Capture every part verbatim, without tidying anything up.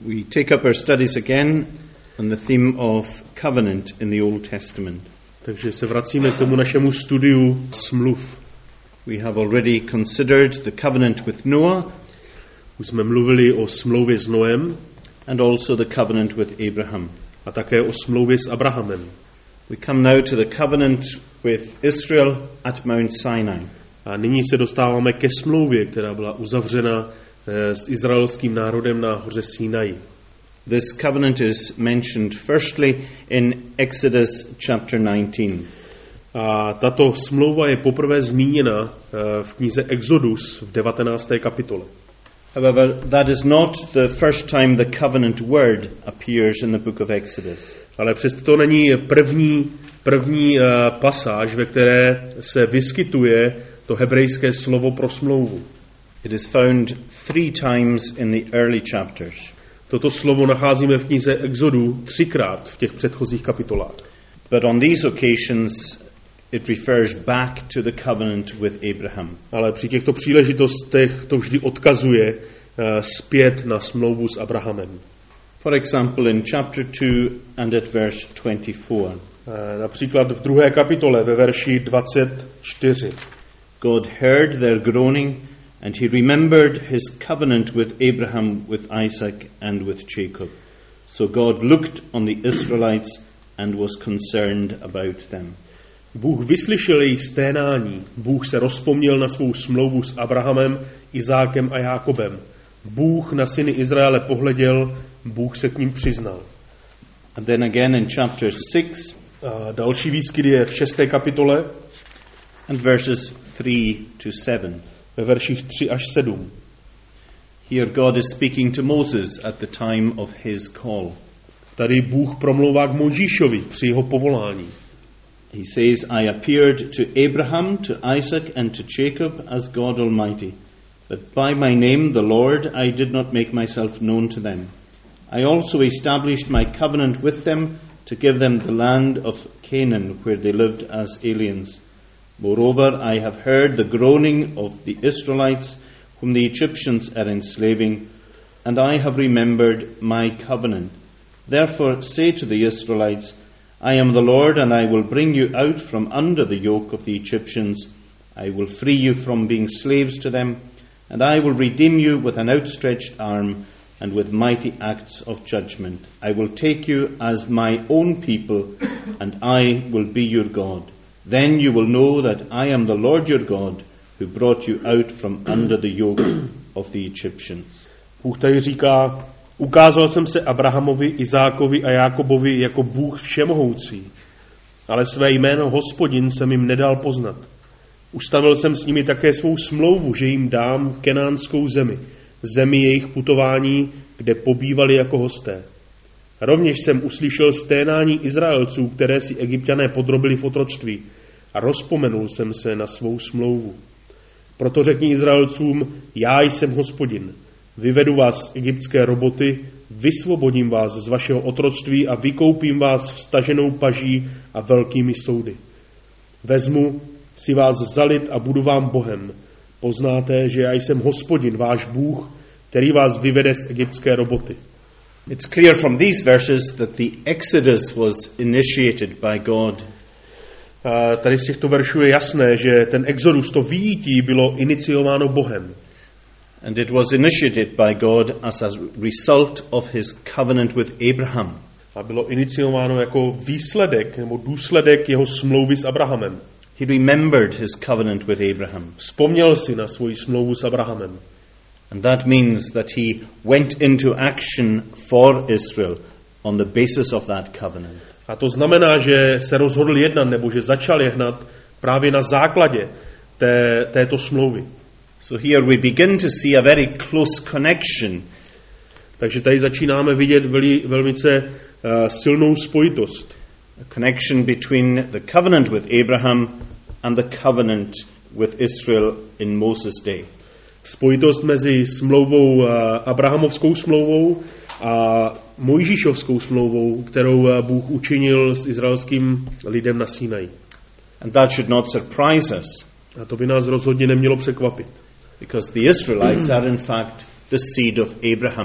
We take up our studies again on the theme of covenant in the Old Testament. Takže se vracíme k tomu našemu studiu smluv. We have already considered the covenant with Noah. Už jsme mluvili o smlouvě s Noem. And also the covenant with Abraham. A také o smlouvě s Abrahamem. We come now to the covenant with Israel at Mount Sinai. A nyní se dostáváme ke smlouvě, která byla uzavřena s izraelským národem na hoře Sinai. This covenant is mentioned firstly in Exodus chapter nineteen. A tato smlouva je poprvé zmíněna v knize Exodus v devatenácté kapitole. However, that is not the first time the covenant word appears in the book of Exodus. Ale přesto to není první, první uh, pasáž, ve které se vyskytuje to hebrejské slovo pro smlouvu. It is found three times in the early chapters. Toto slovo nacházíme v knize Exodu třikrát v těch předchozích kapitolách. But on these occasions it refers back to the covenant with Abraham. Ale při těchto příležitostech to vždy odkazuje uh, zpět na smlouvu s Abrahamem. For example, in chapter two and at verse twenty-four. Uh, například v druhé kapitole ve verši dvacet čtyři. God heard their groaning and he remembered his covenant with Abraham, with Isaac and with Jacob. So God looked on the Israelites and was concerned about them. Bůh vyslyšel jejich sténání. Bůh se rozpomněl na svou smlouvu s Abrahamem, Izákem a Jákobem. Bůh na syny Izraele pohleděl, Bůh se k ním přiznal. And then again in chapter six, a další výskyt je v šesté kapitole and verses three to seven. Ve verších tři až sedm. Here God is speaking to Moses at the time of his call. Tady Bůh promlouvá k Mojžíšovi při jeho povolání. He says, I appeared to Abraham, to Isaac and to Jacob as God Almighty, but by my name, the Lord, I did not make myself known to them. I also established my covenant with them to give them the land of Canaan, where they lived as aliens. Moreover, I have heard the groaning of the Israelites, whom the Egyptians are enslaving, and I have remembered my covenant. Therefore say to the Israelites, I am the Lord, and I will bring you out from under the yoke of the Egyptians. I will free you from being slaves to them, and I will redeem you with an outstretched arm and with mighty acts of judgment. I will take you as my own people, and I will be your God. Then you will know that I am the Lord your God, who brought you out from under the yoke of the Egyptians. Bůh tady říká, ukázal jsem se Abrahamovi, Izákovi a Jákobovi jako Bůh všemohoucí, ale své jméno Hospodin jsem jim nedal poznat. Ustavil jsem s nimi také svou smlouvu, že jim dám kenánskou zemi, zemi jejich putování, kde pobývali jako hosté. Rovněž jsem uslyšel sténání Izraelců, které si Egypťané podrobili v otroctví, a rozpomenul jsem se na svou smlouvu. Proto řekni Izraelcům, já jsem Hospodin. Vyvedu vás z egyptské roboty, vysvobodím vás z vašeho otroctví a vykoupím vás vstaženou paží a velkými soudy. Vezmu si vás zalit a budu vám Bohem. Poznáte, že já jsem Hospodin, váš Bůh, který vás vyvede z egyptské roboty. It's clear from these verses that the Exodus was initiated by God. A tady z těchto veršů je jasné, že ten exodus, to vyjítí, bylo iniciováno Bohem. And it was initiated by God as a result of his covenant with Abraham. A bylo iniciováno jako výsledek nebo důsledek jeho smlouvy s Abrahamem. He remembered his covenant with Abraham. Vzpomněl si na svoji smlouvu s Abrahamem. And that means that he went into action for Israel on the basis of that covenant. A to znamená, že se rozhodl jednat, nebo že začal jednat právě na základě té, této smlouvy. So here we begin to see a very close connection. Takže tady začínáme vidět veli, velmice uh, silnou spojitost. A connection between the covenant with Abraham and the covenant with Israel in Moses' day. Spojitost mezi smlouvou, uh, Abrahamovskou smlouvou a Mojžíšovskou smlouvou, kterou Bůh učinil s izraelským lidem na Sinaji. And that should not surprise us. A to by nás rozhodně nemělo překvapit. Because the Israelites are in fact the seed of Abraham.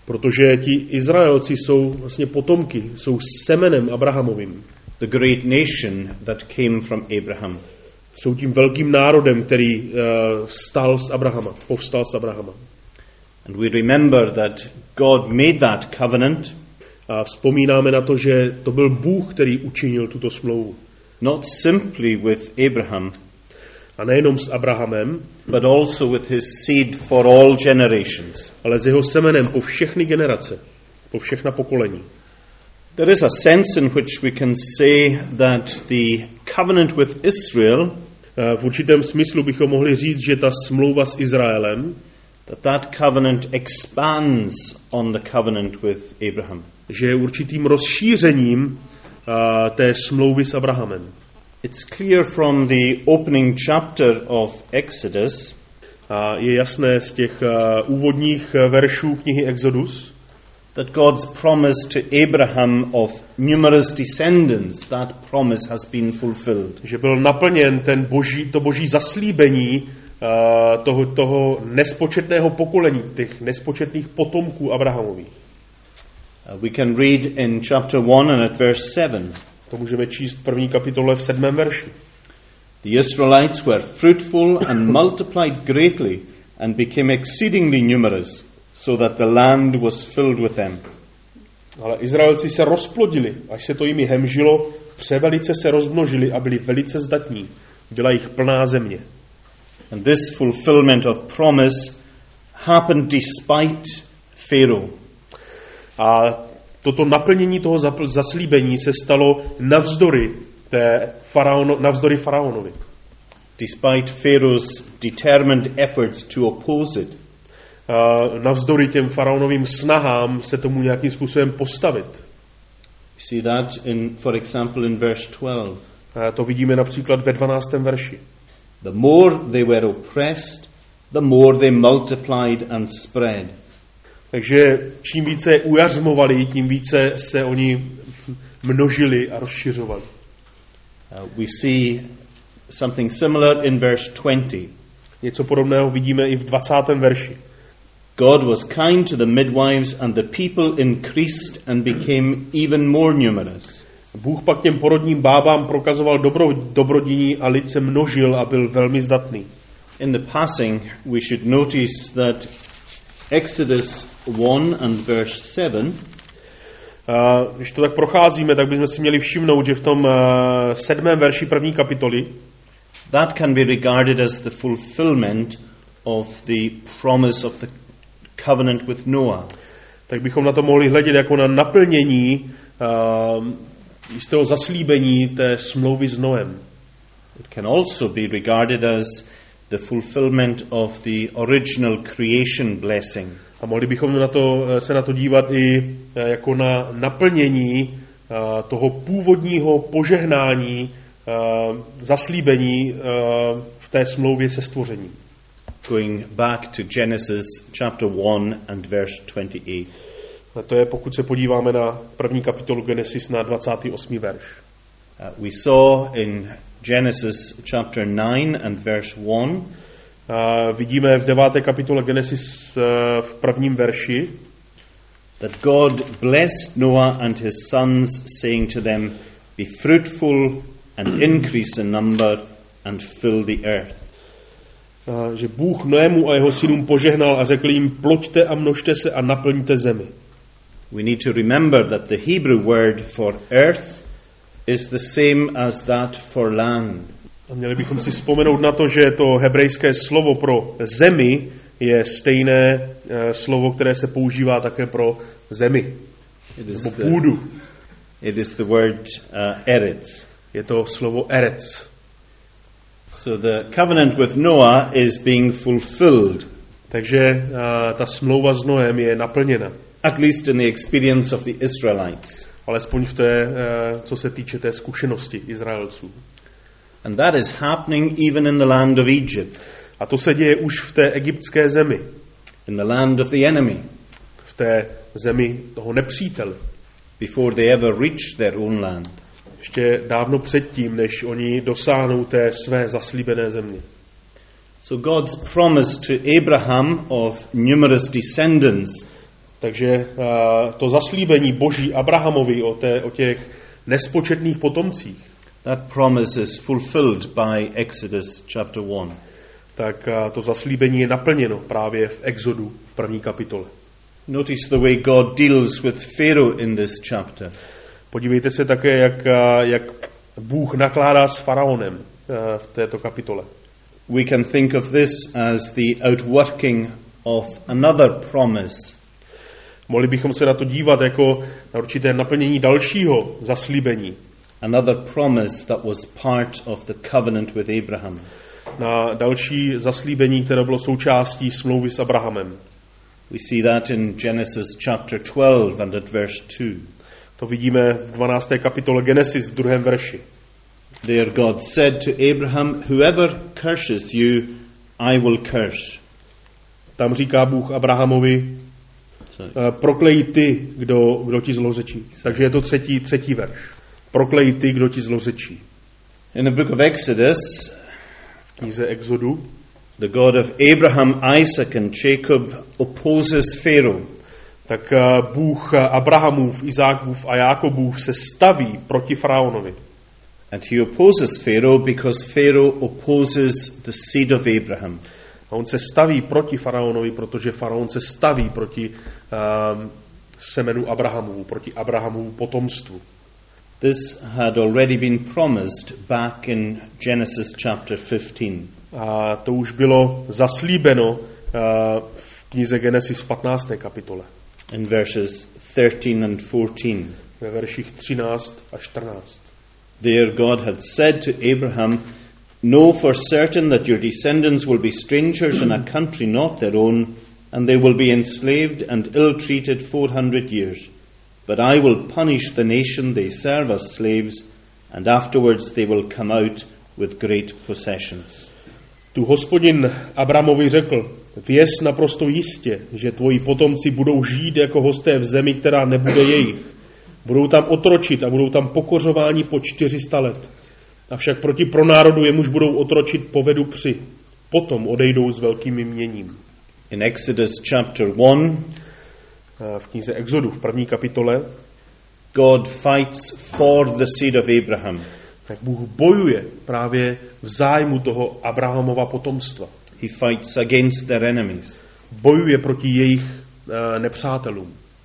Protože ti Izraelci jsou vlastně potomky, jsou semenem Abrahamovým. The great nation that came from Abraham. Jsou tím velkým národem, který uh, stal z Abrahama, povstal z Abrahama. And we remember that God made that covenant. A vzpomínáme na to, že to byl Bůh, který učinil tuto smlouvu. Not simply with Abraham, a nejenom s Abrahamem, but also with his seed for all generations. Ale s jeho semenem po všechny generace, po všechna pokolení. There is a sense in which we can say that the covenant with Israel, v určitém smyslu bychom mohli říct, že ta smlouva s Izraelem, that that covenant expands on the covenant with Abraham. Že je určitým rozšířením uh, té smlouvy s Abrahamem. It's clear from the opening chapter of Exodus, a je jasné z těch uh, úvodních veršů knihy Exodus, that God's promise to Abraham of numerous descendants, that promise has been fulfilled. Že byl naplněn ten boží, to boží zaslíbení uh, toho, toho nespočetného pokolení, těch nespočetných potomků Abrahamových. Uh, we can read in chapter one and at verse seven. To můžeme číst v první kapitole v sedmém verši. The Israelites were fruitful and multiplied greatly and became exceedingly numerous, so that the land was filled with them. Ale Izraelci se rozplodili, až se to jimi hemžilo, převelice se rozmnožili a byli velice zdatní. Byla jich plná země. And this fulfillment of promise happened despite Pharaoh. A toto naplnění toho zaslíbení se stalo navzdory té faraono, navzdory faraonovi. Despite Pharaoh's determined efforts to oppose it. Uh, navzdory těm faraonovým snahám se tomu nějakým způsobem postavit. We see that in, for example, in verse twelve. Uh, to vidíme například ve dvanáctém verši. The more they were oppressed, the more they multiplied and spread. Takže čím více ujařmovali, tím více se oni množili a rozšiřovali. Uh, we see something similar in verse twenty. Něco podobného vidíme i v dvacátém verši. God was kind to the midwives and the people increased and became even more numerous. Bůh pak těm porodním bábám prokazoval dobro, dobrodiní a lid se množil a byl velmi zdatný. In the passing we should notice that Exodus one and verse seven, uh, když to tak procházíme, tak bychom si měli všimnout, že v tom uh, sedmém verši první kapitoly that can be regarded as the fulfillment of the promise of the covenant with Noah. Tak bychom na to mohli hledět jako na naplnění uh, jistého zaslíbení té smlouvy s Noem. It can also be regarded as the fulfillment of the original creation blessing. A mohli bychom na to, se na to dívat i jako na naplnění uh, toho původního požehnání, uh, zaslíbení uh, v té smlouvě se stvořením. Going back to Genesis chapter one and verse twenty-eight. A to je, pokud se podíváme na první kapitolu Genesis na dvacátý osmý verš. Uh, we saw in Genesis chapter nine and verse one. Uh, vidíme v deváté kapitole Genesis uh, v prvním verši, that God blessed Noah and his sons, saying to them, be fruitful and increase in number and fill the earth. Uh, že Bůh Noému a jeho synům požehnal a řekl jim, ploďte a množte se a naplňte zemi. We need to remember that the Hebrew word for earth is the same as that for land. A měli bychom si vzpomenout na to, že to hebrejské slovo pro zemi je stejné uh, slovo, které se používá také pro zemi. It is nebo the, půdu. It is the word uh, eretz. Je to slovo eretz. So the covenant with Noah is being fulfilled. Takže uh, ta smlouva s Noem je naplněna. At least in the experience of the Israelites. Alespoň v té, uh, co se týče té zkušenosti Izraelců. And that is happening even in the land of Egypt. A to se děje už v té egyptské zemi. In the land of the enemy. V té zemi toho nepřítele. Before they ever reach their own land. Ještě dávno předtím, než oni dosáhnou té své zaslíbené země. So God's promise to Abraham of numerous descendants Takže to zaslíbení Boží Abrahamovi o, té, o těch nespočetných potomcích, that promise is fulfilled by Exodus chapter one. Tak to zaslíbení je naplněno právě v Exodu v první kapitole. Notice the way God deals with Pharaoh in this chapter. Podívejte se také, jak, jak Bůh nakládá s faraonem v této kapitole. We can think of this as the outworking of another promise. Mohli bychom se na to dívat jako na určité naplnění dalšího zaslíbení. Another promise that was part of the covenant with Abraham. Na další zaslíbení, které bylo součástí smlouvy s Abrahamem. We see that in Genesis chapter twelve and at verse two. To vidíme v dvanácté kapitole Genesis v druhém verši. There God said to Abraham, whoever curses you, I will curse. Tam říká Bůh Abrahamovi, proklej ty, kdo, kdo ti zlořečí. Takže je to třetí, třetí verš. Proklej ty, kdo ti zlořečí. In the book of Exodus, v knize Exodu, the God of Abraham, Isaac and Jacob opposes Pharaoh. Tak Bůh Abrahamův, Izákův a Jákobův se staví proti faraonovi. And he opposes Pharaoh because Pharaoh opposes the seed of Abraham. A on se staví proti faraonovi, protože faraon se staví proti um, semenu Abrahamovu, proti Abrahamovu potomstvu. This had already been promised back in Genesis chapter fifteen. A to už bylo zaslíbeno uh, v knize Genesis v patnácté kapitole. In verses thirteen and fourteen. Ve verších třináct a čtrnáct. There God had said to Abraham, know for certain that your descendants will be strangers in a country not their own, and they will be enslaved and ill-treated four hundred years. But I will punish the nation they serve as slaves, and afterwards they will come out with great possessions. Tu Hospodin Abramovi řekl, věz naprosto jistě, že tvoji potomci budou žít jako hosté v zemi, která nebude jejich. Budou tam otročit a budou tam pokořováni po čtyři sta let. Avšak proti pronárodu jemuž budou otročit povedu při. Potom odejdou s velkým jměním. In Exodus chapter one, v knize Exodu v první kapitole, God fights for the seed of Abraham. Tak Bůh bojuje právě v zájmu toho Abrahamova potomstva. He fights against their enemies. Bojuje proti jejich uh, nepřátelům.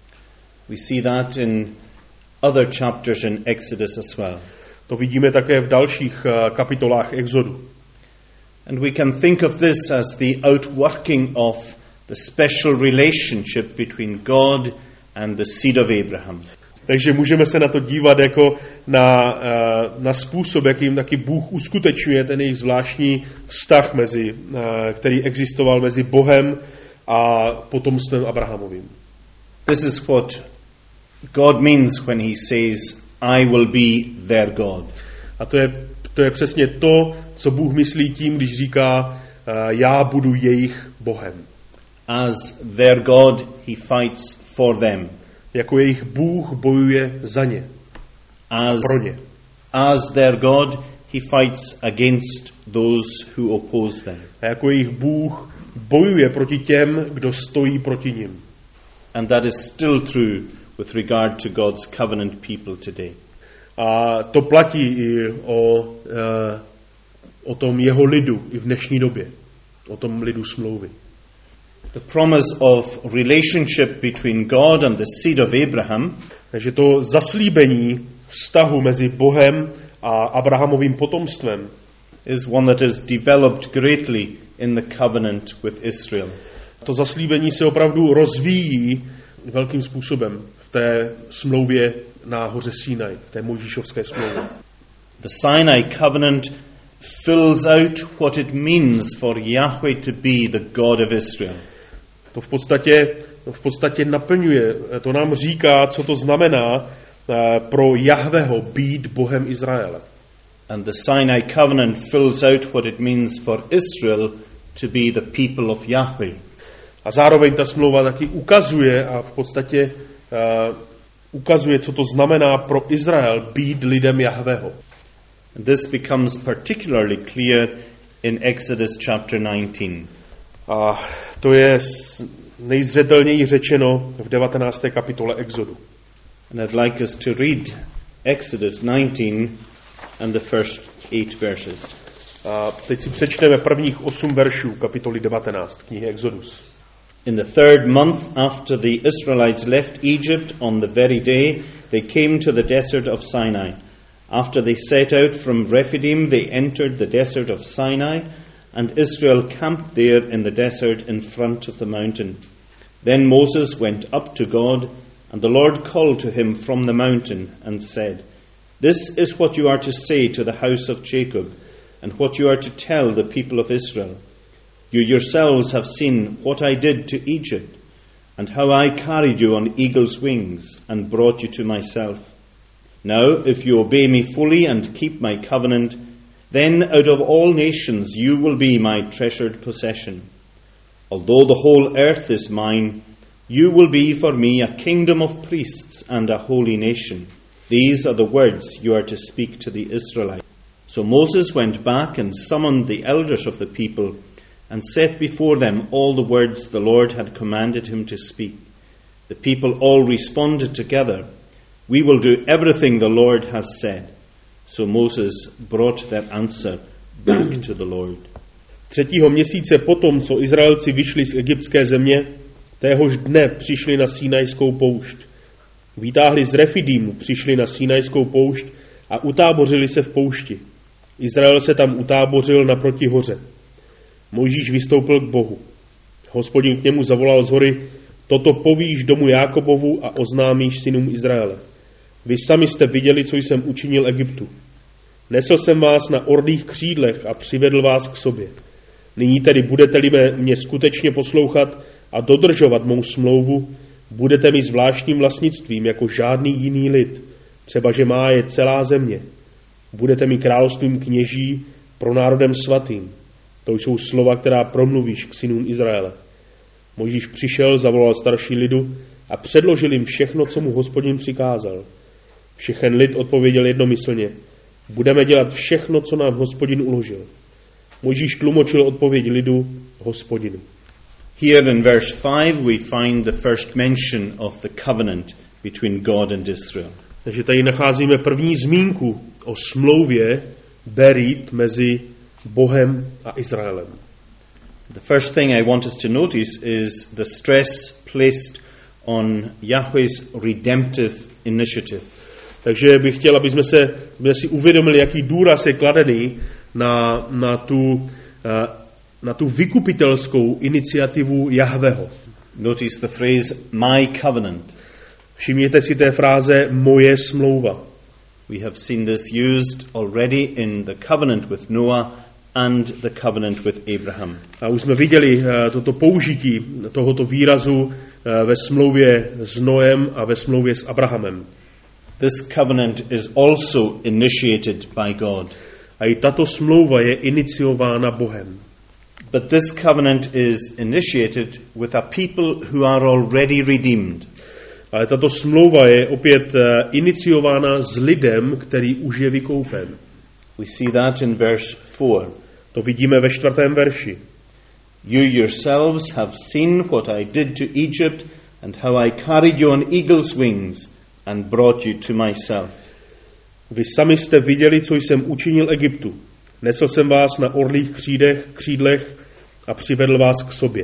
We see that in other chapters in Exodus as well. To vidíme také v dalších uh, kapitolách Exodu. And we can think of this as the outworking of the special relationship between God and the seed of Abraham. Takže můžeme se na to dívat jako na, uh, na způsob, jakým taky Bůh uskutečňuje ten jejich zvláštní vztah, mezi, uh, který existoval mezi Bohem a potomstvem Abrahamovým. This is what God means when he says, I will be their God. A to je, to je přesně to, co Bůh myslí tím, když říká, uh, já budu jejich Bohem. As their God, he fights for them. Jako jejich Bůh bojuje za ně. As, pro ně. as their God, he fights against those who oppose them. A jako jejich Bůh bojuje proti těm, kdo stojí proti nim. And that is still true with regard to God's covenant people today. A to platí i o, uh, o tom jeho lidu i v dnešní době. O tom lidu smlouvy. The promise of relationship between God and the seed of Abraham, takže to zaslíbení vztahu mezi Bohem a Abrahamovým potomstvem, is one that is developed greatly in the covenant with Israel. To zaslíbení se opravdu rozvíjí velkým způsobem v té smlouvě na hoře Sinaj, v té Mojžíšovské smlouvě. The Sinai covenant fills out what it means for Yahweh to be the God of Israel. To v podstatě, v podstatě naplňuje, to nám říká, co to znamená pro Jahveho být Bohem Izraele. And the Sinai covenant fills out what it means for Israel to be the people of Yahweh. A zároveň ta smlouva taky ukazuje a v podstatě uh, ukazuje, co to znamená pro Izrael být lidem Jahveho. And this becomes particularly clear in Exodus chapter nineteen. A to je nejzřetelněji řečeno v devatenácté kapitole Exodu. And I'd like us to read Exodus nineteen and the first eight verses. A teď si přečteme prvních osm veršů kapitoly devatenáct knihy Exodus. In the third month after the Israelites left Egypt, on the very day they came to the desert of Sinai. After they set out from Rephidim, they entered the desert of Sinai, and Israel camped there in the desert in front of the mountain. Then Moses went up to God, and the Lord called to him from the mountain and said, "This is what you are to say to the house of Jacob, and what you are to tell the people of Israel. You yourselves have seen what I did to Egypt, and how I carried you on eagle's wings and brought you to myself. Now, if you obey me fully and keep my covenant, then out of all nations you will be my treasured possession. Although the whole earth is mine, you will be for me a kingdom of priests and a holy nation. These are the words you are to speak to the Israelites." So Moses went back and summoned the elders of the people and set before them all the words the Lord had commanded him to speak. The people all responded together, "We will do everything the Lord has said." So Moses brought their answer back to the Lord. Třetího měsíce potom, co Izraelci vyšli z egyptské země, téhož dne přišli na Sinajskou poušť. Vytáhli z Refidimu, přišli na Sinajskou poušť a utábořili se v poušti. Izrael se tam utábořil naproti hoře. Mojžíš vystoupil k Bohu. Hospodin k němu zavolal z hory: "Toto povíš domu Jákobovu a oznámíš synům Izraele. Vy sami jste viděli, co jsem učinil Egyptu. Nesl jsem vás na orlých křídlech a přivedl vás k sobě. Nyní tedy budete-li mě skutečně poslouchat a dodržovat mou smlouvu, budete mi zvláštním vlastnictvím jako žádný jiný lid, třeba že má je celá země. Budete mi královstvím kněží pro národem svatým." To jsou slova, která promluvíš k synům Izraele. Mojžíš přišel, zavolal starší lidu a předložil jim všechno, co mu Hospodin přikázal. Všechen lid odpověděl jednomyslně: "Budeme dělat všechno, co nám Hospodin uložil." Mojžíš tlumočil odpověď lidu Hospodinu. Here in verse five we find the first mention of the covenant between God and Israel. Takže tady nacházíme první zmínku o smlouvě Berit mezi Bohem a Izraelem. The first thing I want us to notice is the stress placed on Yahweh's redemptive initiative. Takže bych chtěl, aby jsme, se, aby si uvědomili, jaký důraz je kladený na, na, tu, na tu vykupitelskou iniciativu Jahveho. Notice the phrase, "my covenant." Všimněte si té fráze moje smlouva. We have seen this used already in the covenant with Noah and the covenant with Abraham. A už jsme viděli uh, toto použití tohoto výrazu uh, ve smlouvě s Noem a ve smlouvě s Abrahamem. This covenant is also initiated by God. A i tato smlouva je iniciována Bohem. But this covenant is initiated with a people who are already redeemed. Ale tato smlouva je opět uh, iniciována s lidem, který už je vykoupen. We see that in verse four. To vidíme ve čtvrtém verši. You yourselves have seen what I did to Egypt and how I carried you on eagle's wings and brought you to myself. Vy sami jste viděli, co jsem učinil Egyptu. Nesl jsem vás na orlích křídech, křídlech a přivedl vás k sobě.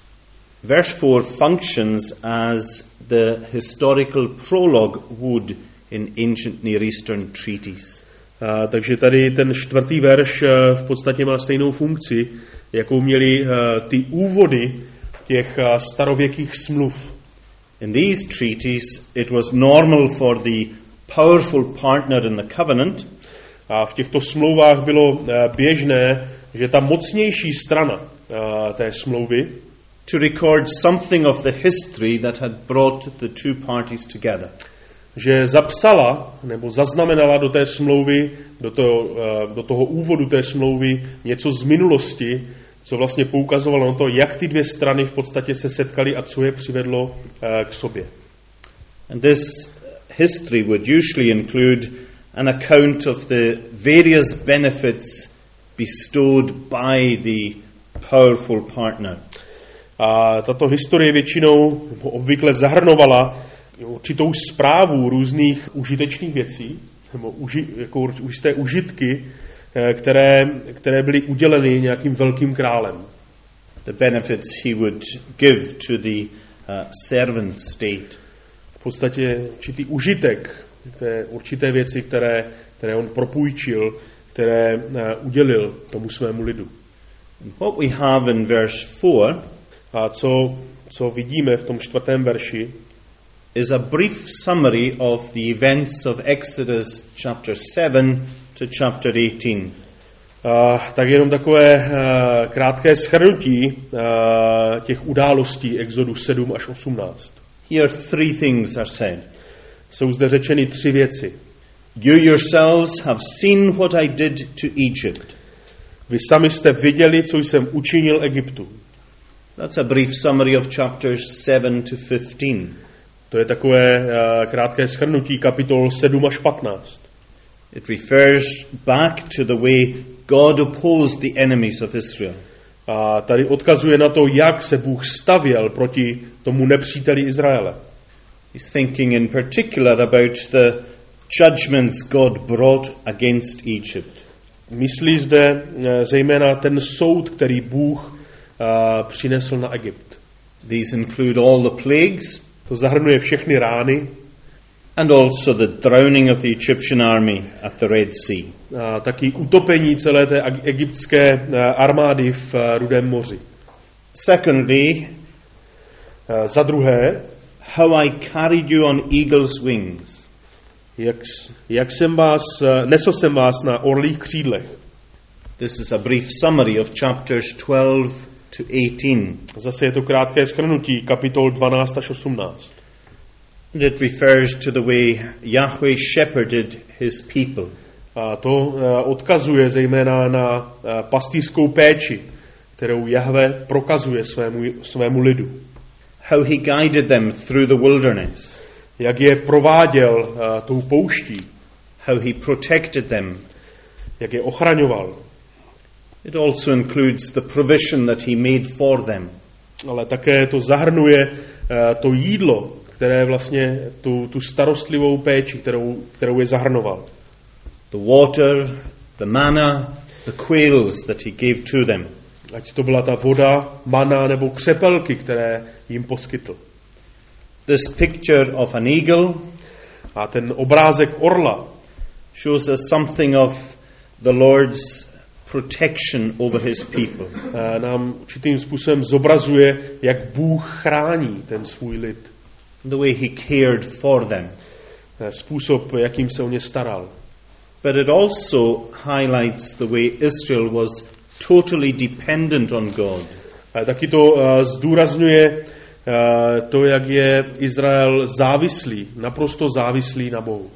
Verse four functions as the historical prologue would in ancient Near Eastern treaties. A, takže tady ten čtvrtý verš a, v podstatě má stejnou funkci, jakou měly a, ty úvody těch a, starověkých smluv. In these treaties it was normal for the powerful partner in the covenant a v těchto smlouvách bylo a, běžné, že ta mocnější strana a, té smlouvy to record something of the history that had brought the two parties together. Že zapsala nebo zaznamenala do té smlouvy, do toho, do toho úvodu té smlouvy něco z minulosti, co vlastně poukazovalo na to, jak ty dvě strany v podstatě se setkaly a co je přivedlo k sobě. And this history would usually include an account of the various benefits bestowed by the powerful partner. A tato historie většinou obvykle zahrnovala určitou správu různých užitečných věcí, nebo uži, jako určité užitky, které, které byly uděleny nějakým velkým králem. The benefits he would give to the uh, servant state. V podstatě určitý užitek, té určité věci, které, které on propůjčil, které uh, udělil tomu svému lidu. What we have in verse four, a co, co vidíme v tom čtvrtém verši, is a brief summary of the events of Exodus chapter seven to chapter eighteen. Uh, tak jenom takové uh, krátké shrnutí uh, těch událostí Exodu sedm až osmnáct. Here three things are said. Jsou zde řečeny tři věci. You yourselves have seen what I did to Egypt. Vy sami jste viděli, co jsem učinil Egyptu. That's a brief summary of chapters seven to fifteen. To je takové uh, krátké shrnutí kapitol sedm až patnáct. It refers back to the way God opposed the enemies of Israel. A tady odkazuje na to, jak se Bůh stavěl proti tomu nepříteli Izraele. He's thinking in particular about the judgments God brought against Egypt. Myslí zde zejména ten soud, který Bůh uh, přinesl na Egypt. These include all the plagues. To zahrnuje všechny rány. And also the drowning of the Egyptian army at the Red Sea. A taky utopení celé té egyptské armády v Rudém moři. Secondly, za druhé, how I carried you on eagle's wings. Jak, jak jsem vás, nesl jsem vás na orlích křídlech. This is a brief summary of chapters twelve to eighteen. Zase je to krátké shrnutí kapitol dvanáct až osmnáct. It refers to the way Yahweh shepherded his people. A to uh, odkazuje zejména na uh, pastýřskou péči, kterou Jahve prokazuje svému, svému lidu. How he guided them through the wilderness. Jak je prováděl uh, tou pouští. How he protected them. Jak je ochraňoval. It also includes the provision that he made for them. Ale také to zahrnuje uh, to jídlo, které vlastně tu, tu starostlivou péči, kterou, kterou je zahrnoval. The water, the manna, the quails that he gave to them. Ať to byla ta voda, mana nebo křepelky, které jim poskytl. This picture of an eagle, a ten obrázek orla, shows us something of the Lord's protection over his people. Nám určitým způsobem zobrazuje, jak Bůh chrání ten svůj lid. The way he cared for them. Způsob, jakým se o ně staral. But it also highlights the way Israel was totally dependent on God. A taky to uh, zdůrazňuje uh, to, jak je Izrael závislý, naprosto závislý na Bohu.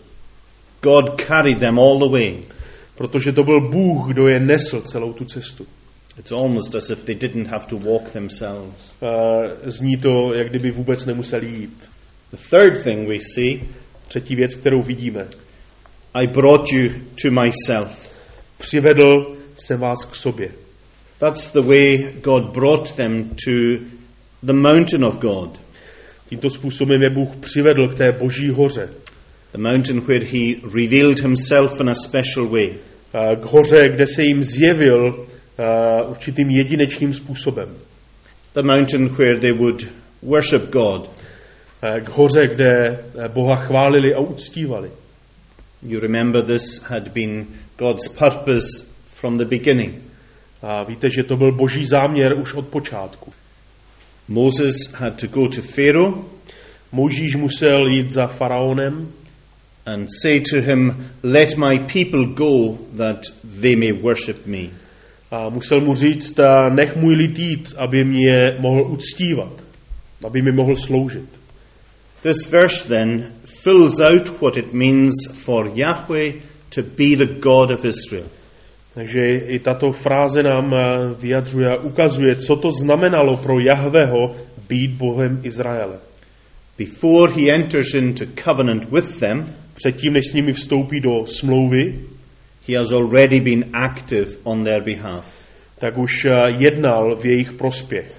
God carried them all the way. Protože to byl Bůh, kdo je nesl celou tu cestu. It's almost as if they didn't have to walk themselves. Uh, zní to, jak kdyby vůbec nemuseli jít. The third thing we see, třetí věc, kterou vidíme. I brought you to myself. Přivedl jsem vás k sobě. That's the way God brought them to the mountain of God. Tímto způsobem je Bůh přivedl k té Boží hoře. The mountain where he revealed himself in a special way. Uh, k hoře, kde se jim zjevil uh, určitým jedinečným způsobem. The mountain where they would worship God. Uh, k hoře, kde Boha chválili a uctívali. You remember this had been God's purpose from the beginning. A víte, že to byl Boží záměr už od počátku. Moses had to go to Pharaoh. Mojžíš musel jít za faraonem and say to him, let my people go that they may worship me. A musel mu říct, nech můj lid jít, aby mě mohl uctívat, aby mi mohl sloužit. This verse then fills out what it means for Yahweh to be the God of Israel. Takže i tato fráze nám vyjadřuje a ukazuje, co to znamenalo pro Jahveho být Bohem Izraele. Before he enters into covenant with them, předtím, než s nimi vstoupí do smlouvy, he has already been active on their behalf. Tak už jednal v jejich prospěch.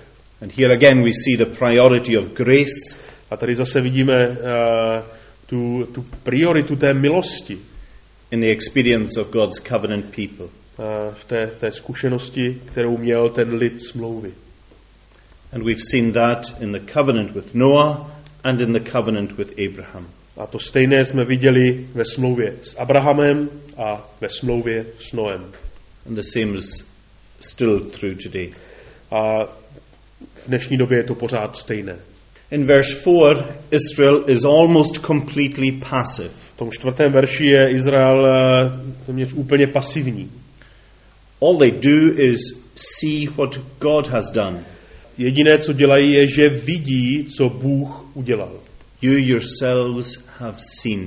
And here again we see the priority of grace. A tady zase vidíme uh, tu, tu prioritu té milosti. In the experience of God's covenant people. Uh, v, té, v té zkušenosti, kterou měl ten lid smlouvy. And we've seen that in the covenant with Noah and in the covenant with Abraham. A to stejné jsme viděli ve smlouvě s Abrahamem a ve smlouvě s Noem. And the same is still true today. A v dnešní době je to pořád stejné. In verse four, Israel is almost completely passive. V tom čtvrtém verši je Izrael téměř úplně pasivní. All they do is see what God has done. Jediné, co dělají, je, že vidí, co Bůh udělal. You yourselves have seen.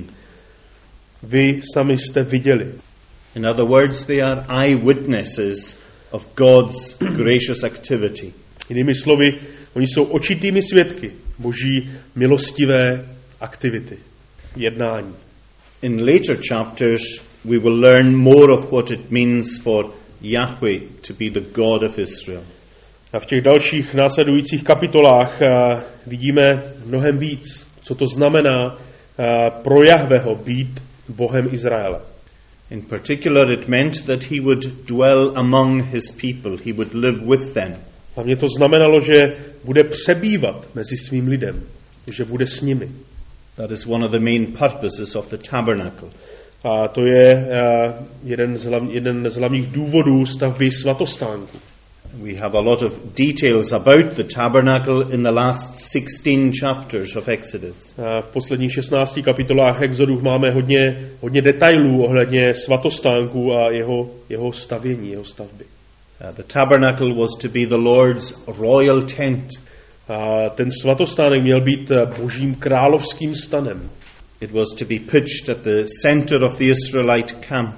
Vy sami jste viděli. In other words, they are eyewitnesses of God's gracious activity. Jinými slovy, oni jsou očitými svědky Boží milostivé aktivity, jednání. In later chapters, we will learn more of what it means for Yahweh to be the God of Israel. A v těch dalších následujících kapitolách uh, vidíme mnohem víc, co to znamená uh, pro Jahveho být Bohem Izraele. In particular, it meant that he would dwell among his people. He would live with them. A mě to znamenalo, že bude přebývat mezi svým lidem, že bude s nimi. That is one of the main purposes of the tabernacle. A to je uh, jeden, z hlav, jeden z hlavních důvodů stavby svatostánku. We have a lot of details about the tabernacle in the last sixteen chapters of Exodus. Uh, v posledních šestnácti kapitolách Exodu máme hodně, hodně detailů ohledně svatostánku a jeho, jeho stavění, jeho stavby. Uh, the tabernacle was to be the Lord's royal tent. A ten svatostánek měl být božím královským stanem. It was to be pitched at the center of the Israelite camp.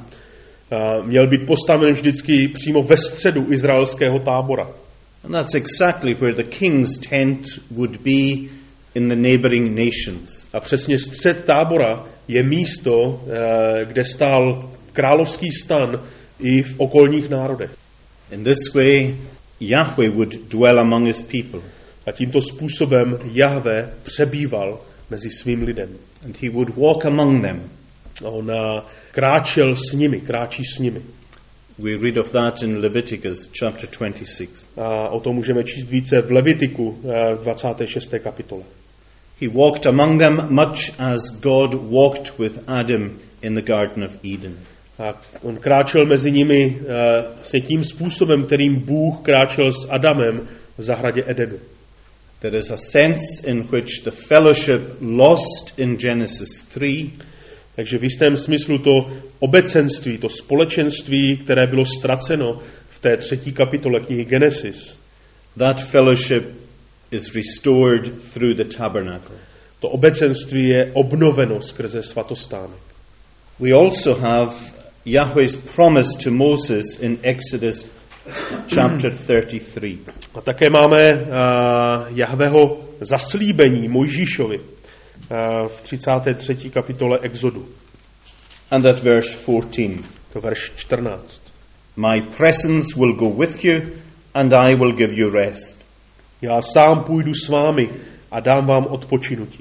A měl být postaven vždycky přímo ve středu izraelského tábora. And that's exactly where the king's tent would be in the neighboring nations. A přesně střed tábora je místo, kde stál královský stan i v okolních národech. In this way, Yahweh would dwell among his people. A tímto způsobem Jahve přebýval mezi svým lidem. And he would walk among them. A on kráčel s nimi, kráčí s nimi. We read of that in Leviticus chapter twenty-six. A o tom můžeme číst více v Levitiku v dvacáté šesté kapitole. He walked among them much as God walked with Adam in the Garden of Eden. A on kráčel mezi nimi vlastně tím způsobem, kterým Bůh kráčel s Adamem v zahradě Edenu. There is a sense in which the fellowship lost in Genesis three. Takže v jistém smyslu to obecenství, to společenství, které bylo ztraceno v té třetí kapitole knihy Genesis. That fellowship is restored through the tabernacle. To obecenství je obnoveno skrze svatostánek. We also have Yahweh's promise to Moses in Exodus chapter thirty-three. A také máme uh, Jahveho zaslíbení Mojžíšovi uh, v třicáté třetí kapitole Exodu. And at verse fourteen. To verš čtrnáct. My presence will go with you and I will give you rest. Já sám půjdu s vámi a dám vám odpočinutí.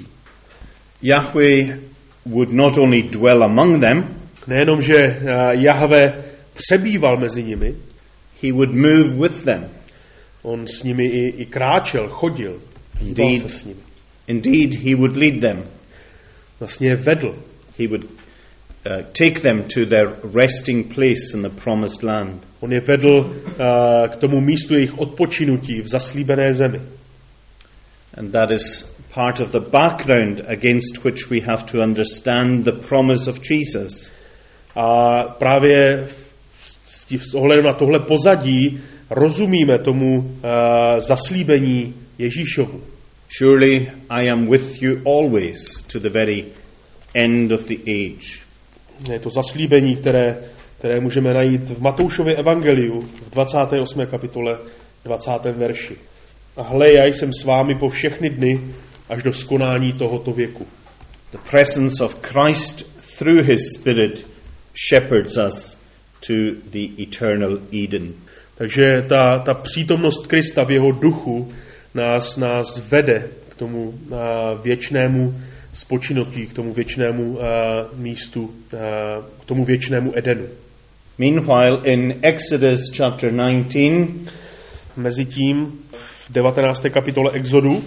Yahweh would not only dwell among them, nejenom, že uh, Jahve přebýval mezi nimi, he would move with them. On s nimi i, i kráčel, chodil, hýbal se s nimi. Indeed, he would lead them. Vlastně je vedl. He would uh, take them to their resting place in the promised land. On je vedl uh, k tomu místu jejich odpočinutí v zaslíbené zemi. And that is part of the background against which we have to understand the promise of Jesus. A právě s ohledem na tohle pozadí rozumíme tomu uh, zaslíbení Ježíšovu. Surely I am with you always to the very end of the age. Je to zaslíbení, které, které můžeme najít v Matoušově evangeliu v dvacáté osmé kapitole dvacátém verši. A hle, já jsem s vámi po všechny dny až do skonání tohoto věku. The presence of Christ through his Spirit shepherds us to the eternal Eden. Takže ta, ta přítomnost Krista v jeho duchu nás, nás vede k tomu uh, věčnému spočinutí, k tomu věčnému uh, místu, uh, k tomu věčnému Edenu. Meanwhile, in Exodus chapter nineteen, Mezitím v devatenácté kapitole Exodu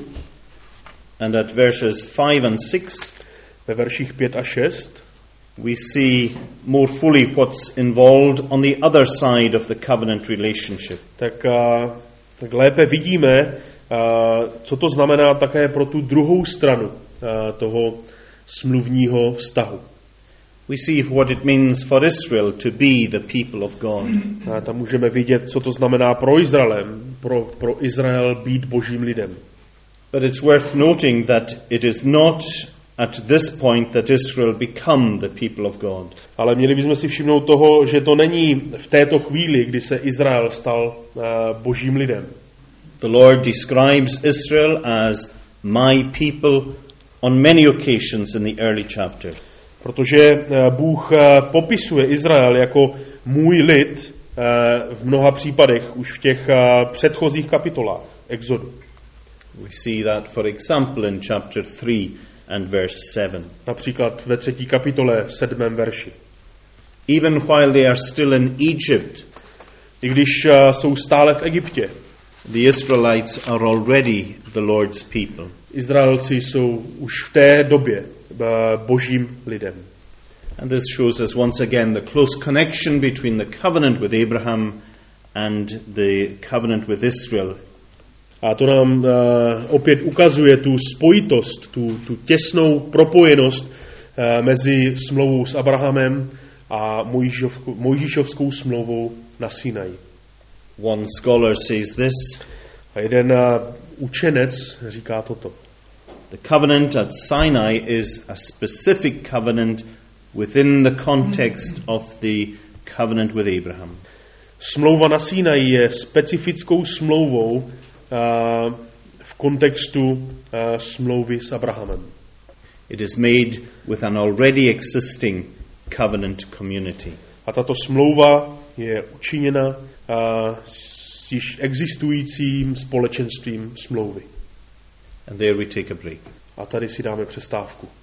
and at verses five and six, ve verších pět a šest, we see more fully what's involved on the other side of the covenant relationship. Tak, uh, tak lépe vidíme, uh, co to znamená také pro tu druhou stranu uh, toho smluvního vztahu. We see what it means for Israel to be the people of God. A tam můžeme vidět, co to znamená pro Izraelem, pro, pro Izrael být božím lidem. But it's worth noting that it is not at this point that Israel become the people of God. Ale měli bychom si všimnout toho, že to není v této chvíli, kdy se Izrael stal uh, božím lidem. The Lord describes Israel as my people on many occasions in the early chapter. Protože uh, Bůh uh, popisuje Izrael jako můj lid uh, v mnoha případech už v těch uh, předchozích kapitolách Exodu. We see that, for example, in chapter three and verse seven. Například ve třetí kapitole v sedmém verši. Even while they are still in Egypt, I když uh, jsou stále v Egyptě, the Israelites are already the Lord's people. Izraelci jsou už v té době uh, božím lidem. And this shows us once again the close connection between the covenant with Abraham and the covenant with Israel. A to nám uh, opět ukazuje tu spojitost, tu, tu těsnou propojenost uh, mezi smlouvou s Abrahamem a Mojžíšovskou smlouvou na Sinaji. One scholar says this: A jeden uh, učenec říká toto. the covenant at Sinai is a specific covenant within the context of the covenant with Abraham. Smlouva na Sinaji je specifickou smlouvou uh, v kontextu uh, smlouvy s Abrahamem. It is made with an already existing covenant community. A tato smlouva je učiněna uh, s již existujícím společenstvím smlouvy. And there we take a break. A tady si dáme přestávku.